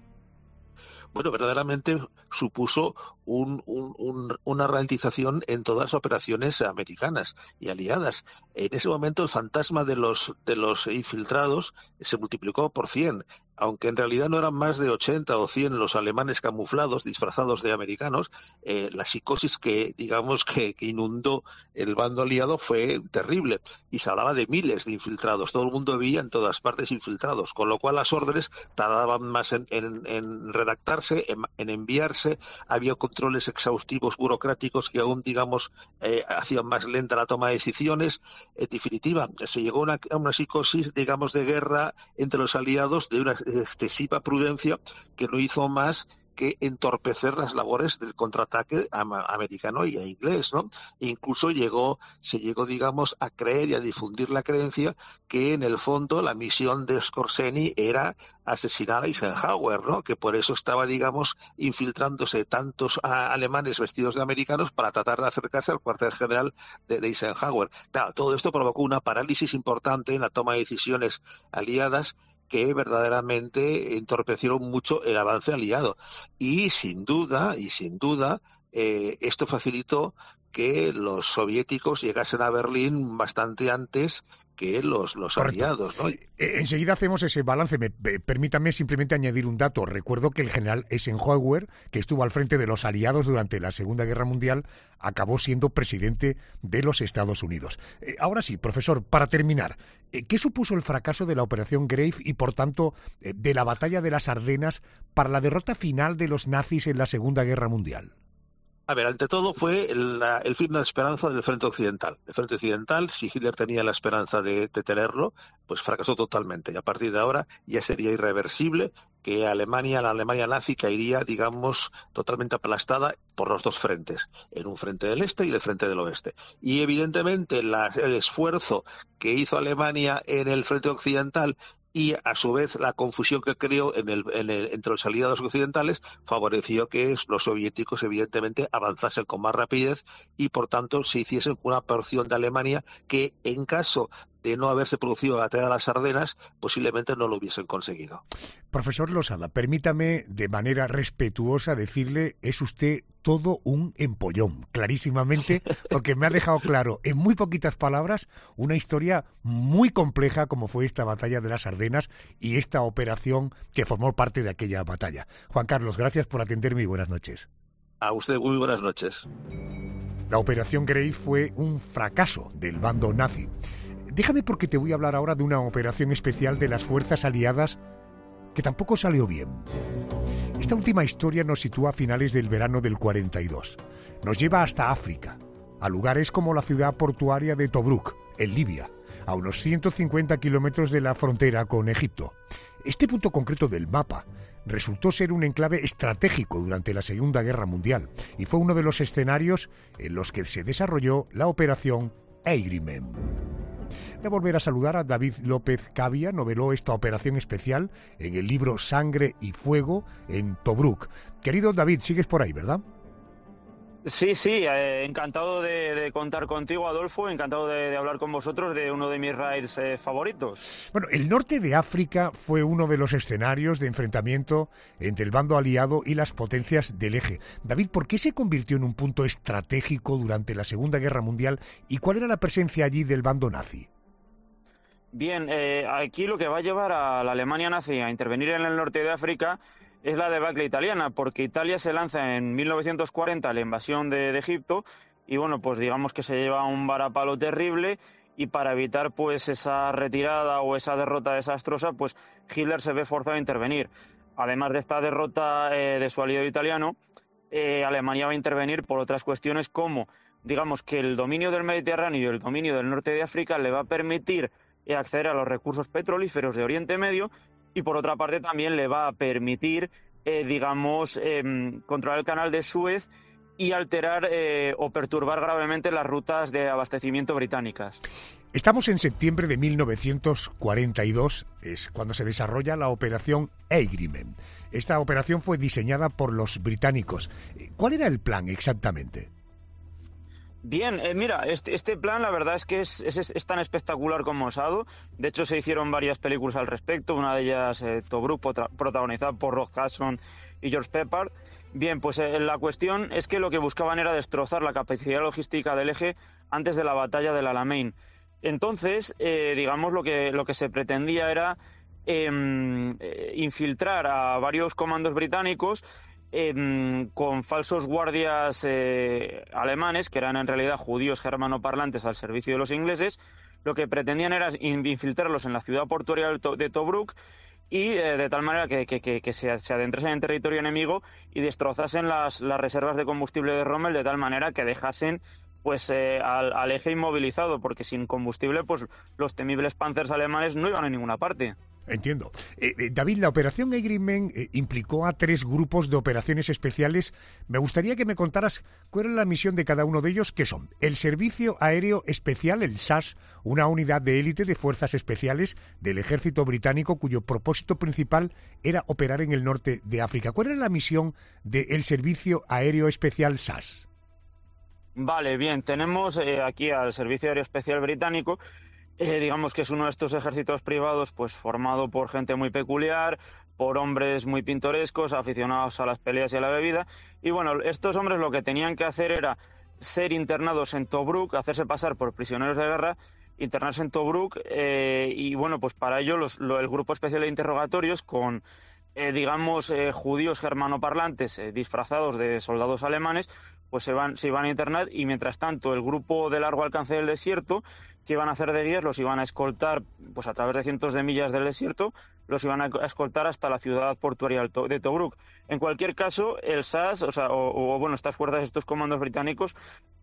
Bueno, verdaderamente supuso un, un, un, una ralentización en todas las operaciones americanas y aliadas. En ese momento el fantasma de los, de los infiltrados se multiplicó por cien. Aunque en realidad no eran más de ochenta o cien los alemanes camuflados, disfrazados de americanos, eh, la psicosis que, digamos, que, que inundó el bando aliado fue terrible. Y se hablaba de miles de infiltrados. Todo el mundo veía en todas partes infiltrados, con lo cual las órdenes tardaban más en, en, en redactarse, en, en enviarse. Había controles exhaustivos burocráticos que aún, digamos, eh, hacían más lenta la toma de decisiones. En definitiva, se llegó a una, a una psicosis, digamos, de guerra entre los aliados, de una excesiva prudencia que no hizo más que entorpecer las labores del contraataque americano y inglés, ¿no? E incluso llegó, se llegó, digamos, a creer y a difundir la creencia que en el fondo la misión de Skorzeny era asesinar a Eisenhower, ¿no? Que por eso estaba, digamos, infiltrándose tantos alemanes vestidos de americanos para tratar de acercarse al cuartel general de, de Eisenhower. Claro, todo esto provocó una parálisis importante en la toma de decisiones aliadas, que verdaderamente entorpecieron mucho el avance aliado. Y sin duda, y sin duda, eh, esto facilitó que los soviéticos llegasen a Berlín bastante antes que los, los aliados, ¿no? Enseguida hacemos ese balance. Me, me, permítame simplemente añadir un dato. Recuerdo que el general Eisenhower, que estuvo al frente de los aliados durante la Segunda Guerra Mundial, acabó siendo presidente de los Estados Unidos. Eh, ahora sí, profesor, para terminar, eh, ¿qué supuso el fracaso de la Operación Grave y, por tanto, eh, de la Batalla de las Ardenas para la derrota final de los nazis en la Segunda Guerra Mundial? A ver, ante todo fue el, el fin de la esperanza del frente occidental. El frente occidental, si Hitler tenía la esperanza de, de tenerlo, pues fracasó totalmente. Y a partir de ahora ya sería irreversible que Alemania, la Alemania nazi caería, digamos, totalmente aplastada por los dos frentes, en un frente del este y del frente del oeste. Y evidentemente la, el esfuerzo que hizo Alemania en el frente occidental y a su vez la confusión que creó en el, en el, entre los aliados occidentales favoreció que los soviéticos evidentemente avanzasen con más rapidez y por tanto se hiciesen una porción de Alemania que en caso de no haberse producido la batalla de las Ardenas, posiblemente no lo hubiesen conseguido. Profesor Losada, permítame de manera respetuosa decirle, es usted todo un empollón, clarísimamente, porque me ha dejado claro, en muy poquitas palabras, una historia muy compleja como fue esta batalla de las Ardenas y esta operación que formó parte de aquella batalla. Juan Carlos, gracias por atenderme y buenas noches. A usted muy buenas noches. La operación Grave fue un fracaso del bando nazi. Déjame porque te voy a hablar ahora de una operación especial de las fuerzas aliadas que tampoco salió bien. Esta última historia nos sitúa a finales del verano del cuarenta y dos. Nos lleva hasta África, a lugares como la ciudad portuaria de Tobruk, en Libia, a unos ciento cincuenta kilómetros de la frontera con Egipto. Este punto concreto del mapa resultó ser un enclave estratégico durante la Segunda Guerra Mundial y fue uno de los escenarios en los que se desarrolló la operación Eirimen. Voy a volver a saludar a David López Cavia, noveló esta operación especial en el libro Sangre y Fuego en Tobruk. Querido David, sigues por ahí, ¿verdad? Sí, sí, eh, encantado de, de contar contigo, Adolfo, encantado de, de hablar con vosotros de uno de mis raids eh, favoritos. Bueno, el norte de África fue uno de los escenarios de enfrentamiento entre el bando aliado y las potencias del eje. David, ¿por qué se convirtió en un punto estratégico durante la Segunda Guerra Mundial y cuál era la presencia allí del bando nazi? Bien, eh, aquí lo que va a llevar a la Alemania nazi a intervenir en el norte de África es la debacle italiana, porque Italia se lanza en mil novecientos cuarenta a la invasión de, de Egipto y bueno, pues digamos que se lleva un varapalo terrible y para evitar pues esa retirada o esa derrota desastrosa, pues Hitler se ve forzado a intervenir. Además de esta derrota eh, de su aliado italiano, eh, Alemania va a intervenir por otras cuestiones como, digamos, que el dominio del Mediterráneo y el dominio del norte de África le va a permitir eh, acceder a los recursos petrolíferos de Oriente Medio y, por otra parte, también le va a permitir, eh, digamos, eh, controlar el canal de Suez y alterar eh, o perturbar gravemente las rutas de abastecimiento británicas. Estamos en septiembre de mil novecientos cuarenta y dos, es cuando se desarrolla la Operación Agreement. Esta operación fue diseñada por los británicos. ¿Cuál era el plan exactamente? Bien, eh, mira, este, este plan la verdad es que es, es, es tan espectacular como osado. De hecho, se hicieron varias películas al respecto, una de ellas eh, Tobruk, protagonizada por Rock Hudson y George Peppard. Bien, pues eh, la cuestión es que lo que buscaban era destrozar la capacidad logística del eje antes de la batalla del Alamein. Entonces, eh, digamos, lo que, lo que se pretendía era eh, eh, infiltrar a varios comandos británicos eh, con falsos guardias eh, alemanes, que eran en realidad judíos germanoparlantes al servicio de los ingleses. Lo que pretendían era infiltrarlos en la ciudad portuaria de Tobruk y eh, de tal manera que, que, que, que se, se adentrasen en territorio enemigo y destrozasen las, las reservas de combustible de Rommel de tal manera que dejasen pues eh, al, al eje inmovilizado, porque sin combustible pues los temibles Panzers alemanes no iban a ninguna parte. Entiendo. Eh, eh, David, la operación Agreement eh, implicó a tres grupos de operaciones especiales. Me gustaría que me contaras cuál era la misión de cada uno de ellos, que son el Servicio Aéreo Especial, el S A S, una unidad de élite de fuerzas especiales del ejército británico cuyo propósito principal era operar en el norte de África. ¿Cuál era la misión del Servicio Aéreo Especial S A S? Vale, bien, tenemos eh, aquí al Servicio Aéreo Especial Británico. Eh, digamos que es uno de estos ejércitos privados pues formado por gente muy peculiar, por hombres muy pintorescos, aficionados a las peleas y a la bebida. Y bueno, estos hombres lo que tenían que hacer era ser internados en Tobruk, hacerse pasar por prisioneros de guerra, internarse en Tobruk eh, y bueno, pues para ello los, lo, el grupo especial de interrogatorios con, eh, digamos, eh, judíos germanoparlantes eh, disfrazados de soldados alemanes, pues se, van, se iban a internar y mientras tanto el grupo de largo alcance del desierto que iban a hacer de guías los iban a escoltar pues a través de cientos de millas del desierto, los iban a escoltar hasta la ciudad portuaria de Tobruk. En cualquier caso, el S A S, o sea, o, o bueno, estas fuerzas, estos comandos británicos,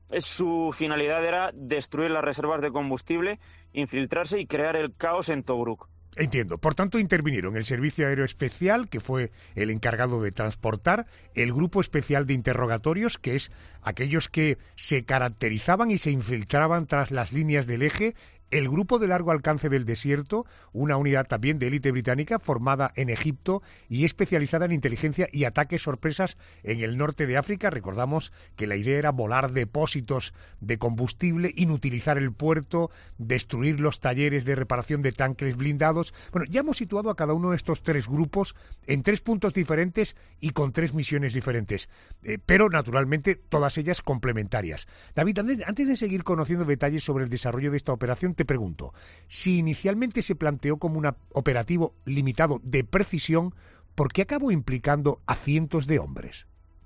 su finalidad era destruir las reservas de combustible, infiltrarse y crear el caos en Tobruk. Entiendo. Por tanto, intervinieron el Servicio Aéreo Especial, que fue el encargado de transportar, el Grupo Especial de Interrogatorios, que es aquellos que se caracterizaban y se infiltraban tras las líneas del eje, el Grupo de Largo Alcance del Desierto, una unidad también de élite británica formada en Egipto y especializada en inteligencia y ataques sorpresas en el norte de África. Recordamos que la idea era volar depósitos de combustible, inutilizar el puerto, destruir los talleres de reparación de tanques blindados. Bueno, ya hemos situado a cada uno de estos tres grupos en tres puntos diferentes y con tres misiones diferentes, eh, pero naturalmente todas ellas complementarias. David, antes, antes de seguir conociendo detalles sobre el desarrollo de esta operación, te pregunto, si inicialmente se planteó como un operativo limitado de precisión, ¿por qué acabó implicando a cientos de hombres?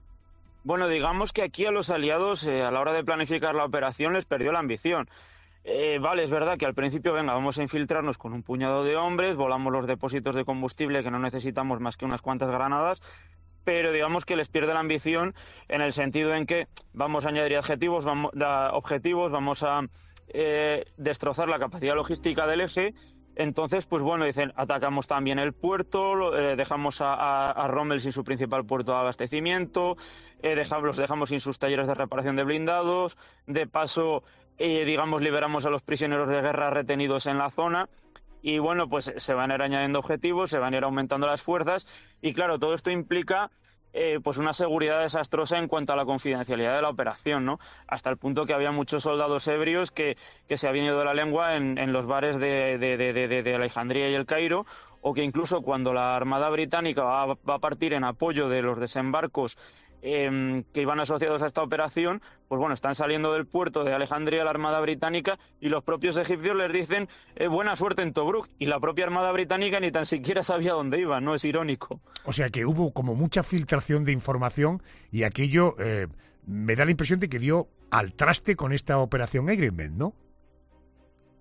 Bueno, digamos que aquí a los aliados, eh, a la hora de planificar la operación, les perdió la ambición. Eh, vale, es verdad que al principio, venga, vamos a infiltrarnos con un puñado de hombres, volamos los depósitos de combustible que no necesitamos más que unas cuantas granadas, pero digamos que les pierde la ambición en el sentido en que vamos a añadir adjetivos, vamos, da, objetivos, vamos a eh, destrozar la capacidad logística del eje. Entonces, pues bueno, dicen, atacamos también el puerto, eh, dejamos a, a, a Rommel sin su principal puerto de abastecimiento, eh, dejamos, los dejamos sin sus talleres de reparación de blindados, de paso, eh, digamos, liberamos a los prisioneros de guerra retenidos en la zona. Y bueno, pues se van a ir añadiendo objetivos, se van a ir aumentando las fuerzas y claro, todo esto implica eh, pues una seguridad desastrosa en cuanto a la confidencialidad de la operación, ¿no? Hasta el punto que había muchos soldados ebrios que, que se habían ido de la lengua en, en los bares de, de, de, de, de Alejandría y el Cairo, o que incluso cuando la Armada Británica va, va a partir en apoyo de los desembarcos Eh, que iban asociados a esta operación, pues bueno, están saliendo del puerto de Alejandría la Armada Británica y los propios egipcios les dicen eh, buena suerte en Tobruk, y la propia Armada Británica ni tan siquiera sabía dónde iba, ¿no? Es irónico. O sea que hubo como mucha filtración de información y aquello eh, me da la impresión de que dio al traste con esta operación Agreement, ¿no?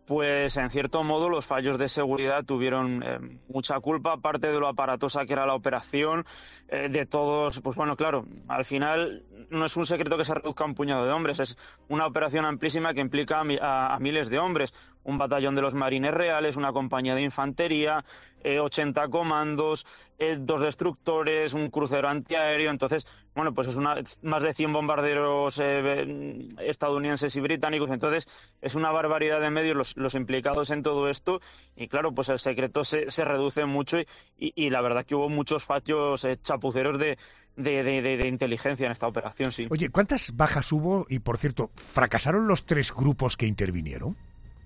pues en cierto modo los fallos de seguridad tuvieron eh, mucha culpa, aparte de lo aparatosa que era la operación, eh, de todos, pues bueno, claro, al final no es un secreto que se reduzca a un puñado de hombres, es una operación amplísima que implica a, a, a miles de hombres, un batallón de los marines reales, una compañía de infantería, eh, ochenta comandos, eh, dos destructores, un crucero antiaéreo, entonces, bueno, pues es una, más de cien bombarderos eh, estadounidenses y británicos, entonces es una barbaridad de medios los, los implicados en todo esto, y claro, pues el secreto se, se reduce mucho y, y, y la verdad que hubo muchos fallos eh, chapuceros de, de, de, de, de inteligencia en esta operación, sí. Oye, ¿cuántas bajas hubo? Y por cierto, ¿fracasaron los tres grupos que intervinieron?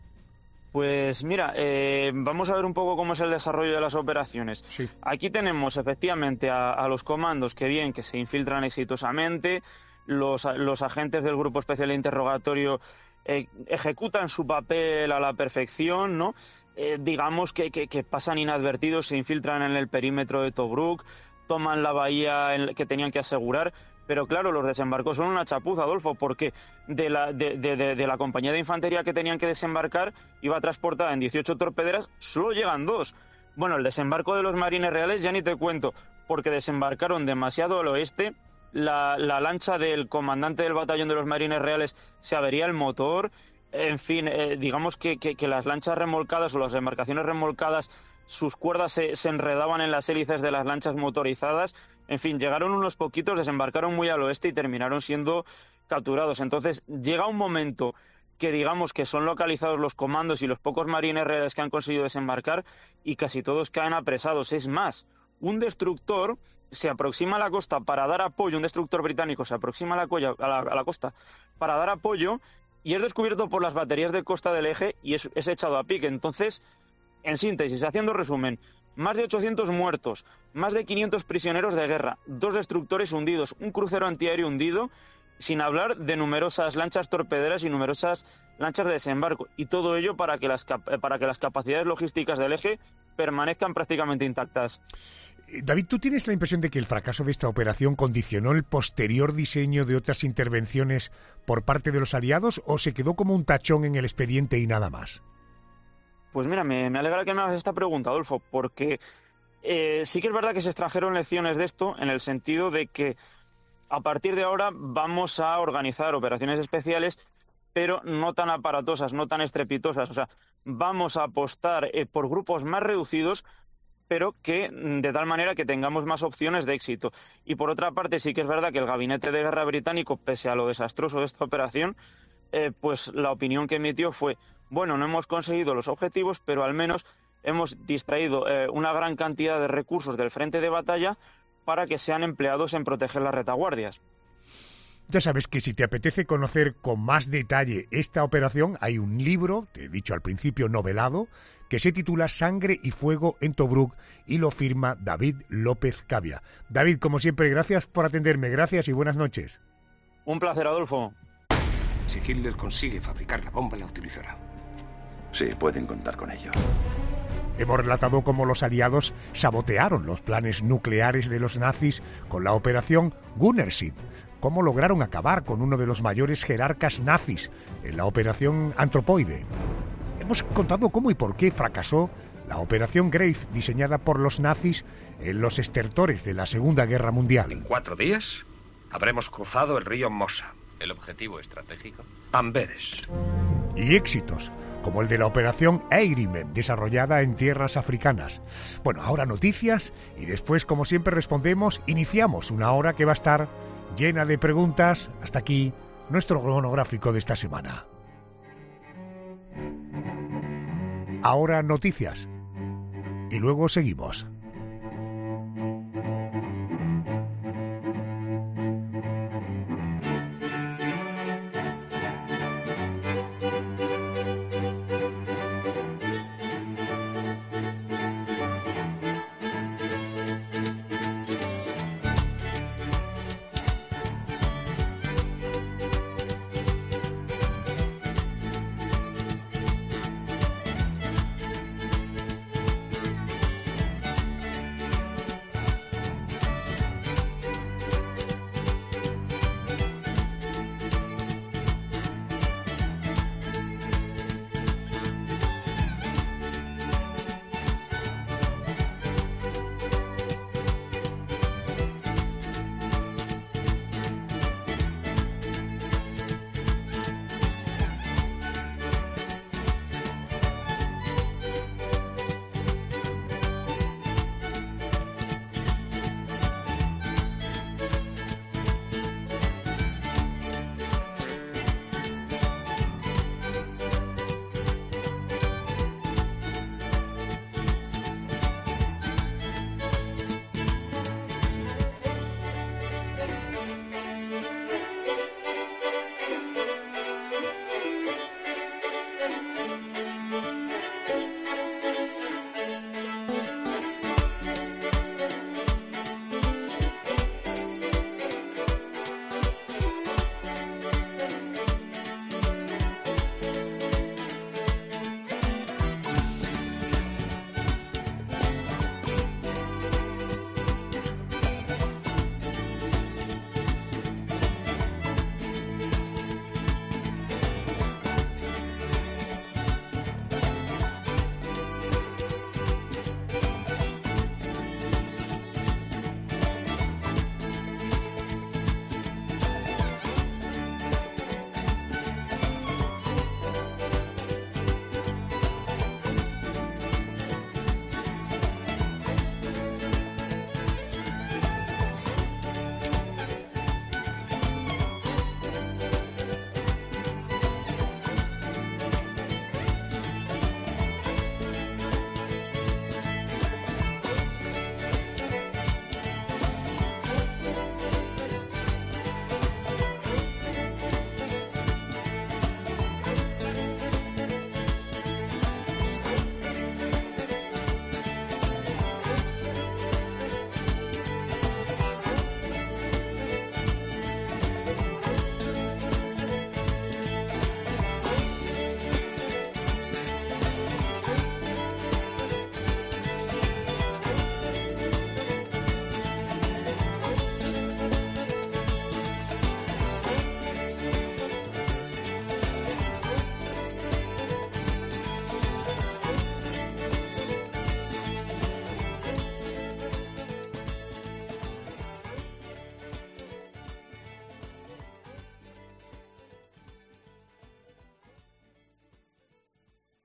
Pues mira, eh, vamos a ver un poco cómo es el desarrollo de las operaciones. Sí. Aquí tenemos efectivamente a, a los comandos que bien, que se infiltran exitosamente, los, los agentes del Grupo Especial de Interrogatorio eh, ejecutan su papel a la perfección, ¿no? Eh, digamos que, que, que pasan inadvertidos, se infiltran en el perímetro de Tobruk, toman la bahía en, que tenían que asegurar. Pero claro, los desembarcos son una chapuza, Adolfo, porque de la, de, de, de, de la compañía de infantería que tenían que desembarcar iba transportada en dieciocho torpederas, solo llegan dos. Bueno, el desembarco de los marines reales ya ni te cuento, porque desembarcaron demasiado al oeste, la, la lancha del comandante del batallón de los marines reales se avería el motor, en fin, eh, digamos que, que, que las lanchas remolcadas o las embarcaciones remolcadas, sus cuerdas se, se enredaban en las hélices de las lanchas motorizadas. En fin, llegaron unos poquitos, desembarcaron muy al oeste y terminaron siendo capturados. Entonces, llega un momento que digamos que son localizados los comandos y los pocos marines reales que han conseguido desembarcar y casi todos caen apresados. Es más, un destructor se aproxima a la costa para dar apoyo, un destructor británico se aproxima a la, colla, a la, a la costa para dar apoyo y es descubierto por las baterías de costa del eje y es, es echado a pique. Entonces, en síntesis, haciendo resumen, más de ochocientos muertos, más de quinientos prisioneros de guerra, dos destructores hundidos, un crucero antiaéreo hundido, sin hablar de numerosas lanchas torpederas y numerosas lanchas de desembarco. Y todo ello para que las, para que las capacidades logísticas del eje permanezcan prácticamente intactas. David, ¿tú tienes la impresión de que el fracaso de esta operación condicionó el posterior diseño de otras intervenciones por parte de los aliados o se quedó como un tachón en el expediente y nada más? Pues mira, me, me alegra que me hagas esta pregunta, Adolfo, porque eh, sí que es verdad que se extrajeron lecciones de esto en el sentido de que a partir de ahora vamos a organizar operaciones especiales, pero no tan aparatosas, no tan estrepitosas. O sea, vamos a apostar eh, por grupos más reducidos, pero que de tal manera que tengamos más opciones de éxito. Y por otra parte, sí que es verdad que el gabinete de guerra británico, pese a lo desastroso de esta operación, eh, pues la opinión que emitió fue: bueno, no hemos conseguido los objetivos, pero al menos hemos distraído eh, una gran cantidad de recursos del frente de batalla para que sean empleados en proteger las retaguardias. Ya sabes que si te apetece conocer con más detalle esta operación, hay un libro, te he dicho al principio, novelado, que se titula Sangre y Fuego en Tobruk y lo firma David López Cavia. David, como siempre, gracias por atenderme, gracias y buenas noches. Un placer, Adolfo. Si Hitler consigue fabricar la bomba, la utilizará. Sí, pueden contar con ello. Hemos relatado cómo los aliados sabotearon los planes nucleares de los nazis con la operación Gunnersitt, cómo lograron acabar con uno de los mayores jerarcas nazis en la operación Antropoide. Hemos contado cómo y por qué fracasó la operación Grave diseñada por los nazis en los estertores de la Segunda Guerra Mundial. En cuatro días habremos cruzado el río Mosa. ¿El objetivo estratégico? Amberes. Y éxitos, como el de la operación Eigrime, desarrollada en tierras africanas. Bueno, ahora noticias y después, como siempre, respondemos, iniciamos una hora que va a estar llena de preguntas. Hasta aquí nuestro monográfico de esta semana. Ahora noticias y luego seguimos.